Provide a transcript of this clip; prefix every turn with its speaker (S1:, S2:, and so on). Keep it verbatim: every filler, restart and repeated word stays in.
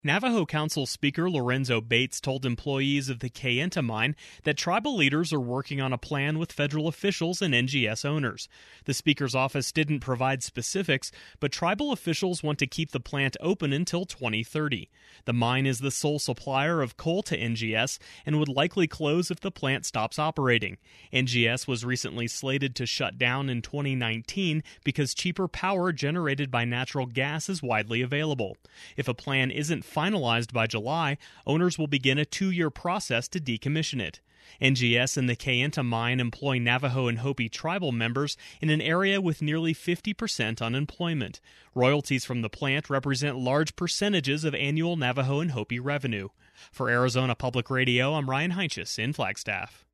S1: Navajo Council Speaker Lorenzo Bates told employees of the Kayenta mine that tribal leaders are working on a plan with federal officials and N G S owners. The Speaker's office didn't provide specifics, but tribal officials want to keep the plant open until twenty thirty. The mine is the sole supplier of coal to N G S and would likely close if the plant stops operating. N G S was recently slated to shut down in twenty nineteen because cheaper power generated by natural gas is widely available. If a plan isn't finalized by July, owners will begin a two-year process to decommission it. N G S and the Kayenta mine employ Navajo and Hopi tribal members in an area with nearly fifty percent unemployment. Royalties from the plant represent large percentages of annual Navajo and Hopi revenue. For Arizona Public Radio, I'm Ryan Heinches in Flagstaff.